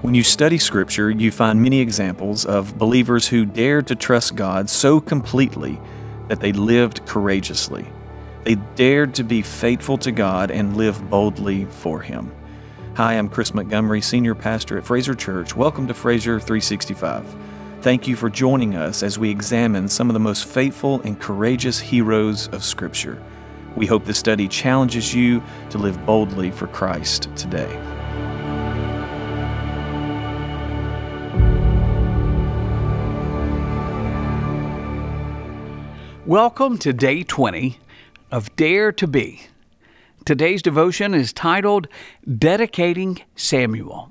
When you study Scripture, you find many examples of believers who dared to trust God so completely that they lived courageously. They dared to be faithful to God and live boldly for Him. Hi, I'm Chris Montgomery, Senior Pastor at Fraser Church. Welcome to Fraser 365. Thank you for joining us as we examine some of the most faithful and courageous heroes of Scripture. We hope this study challenges you to live boldly for Christ today. Welcome to day 20 of Dare to Be. Today's devotion is titled Dedicating Samuel.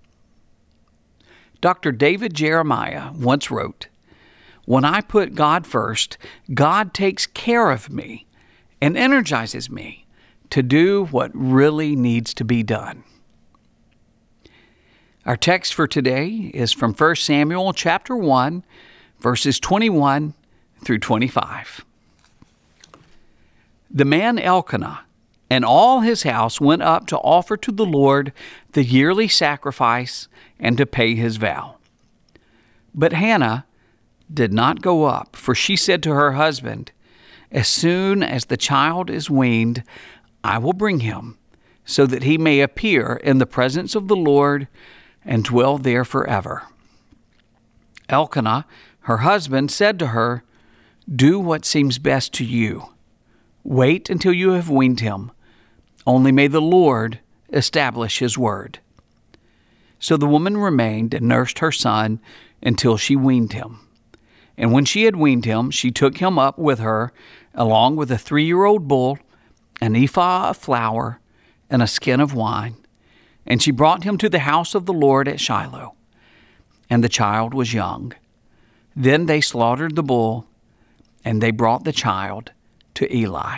Dr. David Jeremiah once wrote, "When I put God first, God takes care of me and energizes me to do what really needs to be done." Our text for today is from 1 Samuel chapter 1, verses 21 through 25. The man Elkanah and all his house went up to offer to the Lord the yearly sacrifice and to pay his vow. But Hannah did not go up, for she said to her husband, "As soon as the child is weaned, I will bring him, so that he may appear in the presence of the Lord and dwell there forever." Elkanah, her husband, said to her, "Do what seems best to you. Wait until you have weaned him. Only may the Lord establish His word." So the woman remained and nursed her son until she weaned him. And when she had weaned him, she took him up with her, along with a 3-year-old bull, an ephah of flour, and a skin of wine. And she brought him to the house of the Lord at Shiloh. And the child was young. Then they slaughtered the bull, and they brought the child to Eli.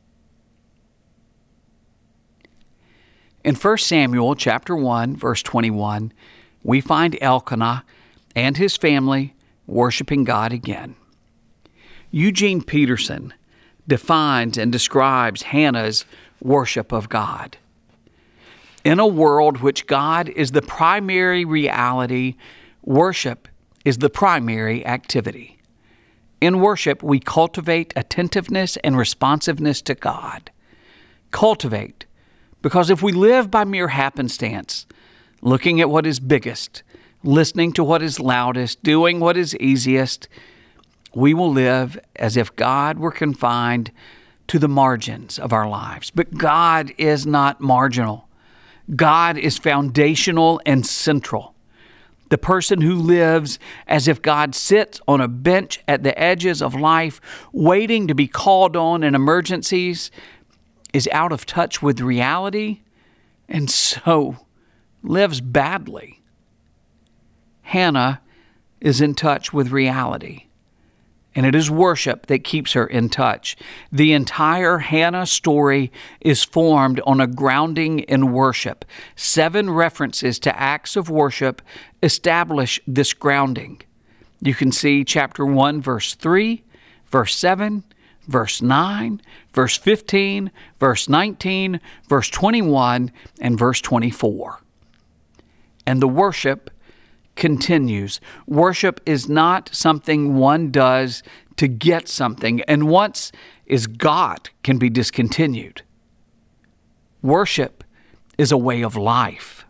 In 1 Samuel chapter 1, verse 21, we find Elkanah and his family worshiping God again. Eugene Peterson defines and describes Hannah's worship of God. In a world which God is the primary reality, worship is the primary activity. In worship, we cultivate attentiveness and responsiveness to God. Cultivate, because if we live by mere happenstance, looking at what is biggest, listening to what is loudest, doing what is easiest, we will live as if God were confined to the margins of our lives. But God is not marginal. God is foundational and central. The person who lives as if God sits on a bench at the edges of life, waiting to be called on in emergencies, is out of touch with reality and so lives badly. Hannah is in touch with reality, and it is worship that keeps her in touch. The entire Hannah story is formed on a grounding in worship. 7 references to acts of worship establish this grounding. You can see chapter 1, verse 3, verse 7, verse 9, verse 15, verse 19, verse 21, and verse 24. And the worship continues. Worship is not something one does to get something, and once is got, can be discontinued. Worship is a way of life.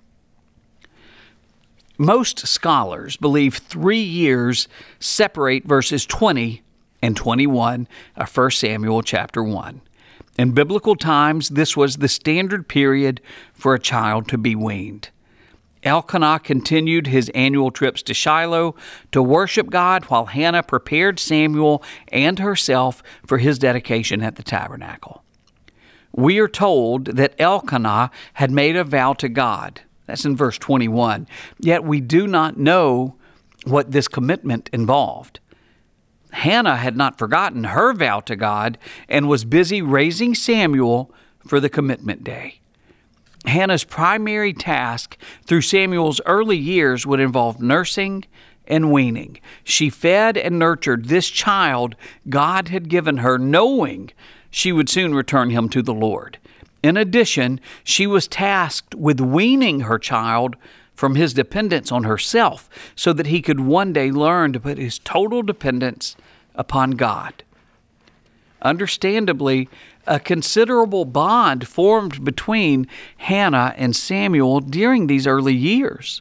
Most scholars believe 3 years separate verses 20 and 21 of 1 Samuel chapter 1. In biblical times, this was the standard period for a child to be weaned. Elkanah continued his annual trips to Shiloh to worship God, while Hannah prepared Samuel and herself for his dedication at the tabernacle. We are told that Elkanah had made a vow to God. That's in verse 21. Yet we do not know what this commitment involved. Hannah had not forgotten her vow to God and was busy raising Samuel for the commitment day. Hannah's primary task through Samuel's early years would involve nursing and weaning. She fed and nurtured this child God had given her, knowing she would soon return him to the Lord. In addition, she was tasked with weaning her child from his dependence on herself so that he could one day learn to put his total dependence upon God. Understandably, a considerable bond formed between Hannah and Samuel during these early years.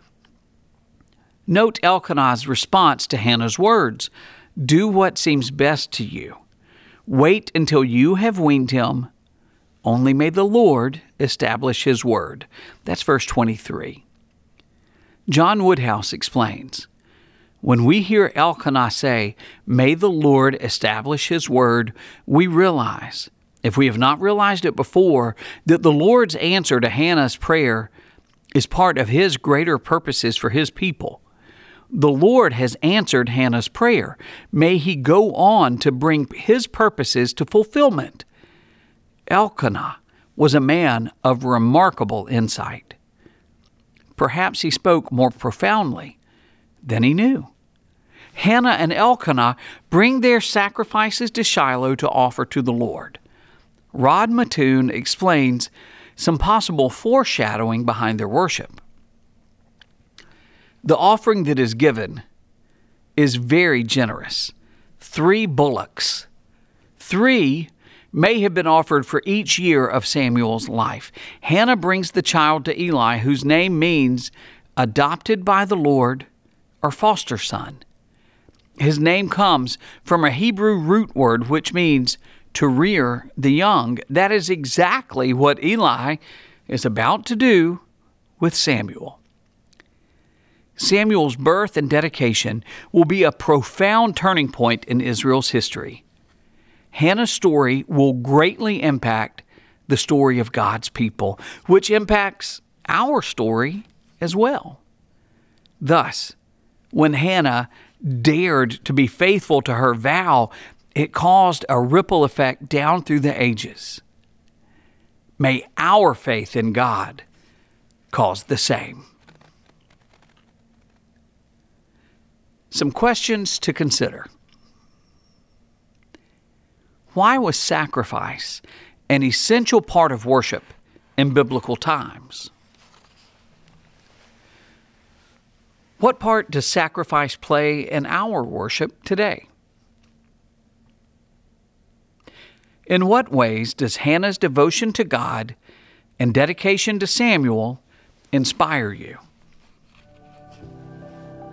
Note Elkanah's response to Hannah's words, "Do what seems best to you. Wait until you have weaned him. Only may the Lord establish his word." That's verse 23. John Woodhouse explains, when we hear Elkanah say, "May the Lord establish his word," we realize, if we have not realized it before, that the Lord's answer to Hannah's prayer is part of his greater purposes for his people. The Lord has answered Hannah's prayer. May he go on to bring his purposes to fulfillment. Elkanah was a man of remarkable insight. Perhaps he spoke more profoundly than he knew. Hannah and Elkanah bring their sacrifices to Shiloh to offer to the Lord. Rod Mattoon explains some possible foreshadowing behind their worship. The offering that is given is very generous. 3 bullocks. 3 may have been offered for each year of Samuel's life. Hannah brings the child to Eli, whose name means adopted by the Lord or foster son. His name comes from a Hebrew root word which means to rear the young. That is exactly what Eli is about to do with Samuel. Samuel's birth and dedication will be a profound turning point in Israel's history. Hannah's story will greatly impact the story of God's people, which impacts our story as well. Thus, when Hannah dared to be faithful to her vow, it caused a ripple effect down through the ages. May our faith in God cause the same. Some questions to consider. Why was sacrifice an essential part of worship in biblical times? What part does sacrifice play in our worship today? In what ways does Hannah's devotion to God and dedication to Samuel inspire you?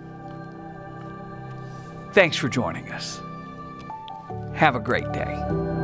Thanks for joining us. Have a great day.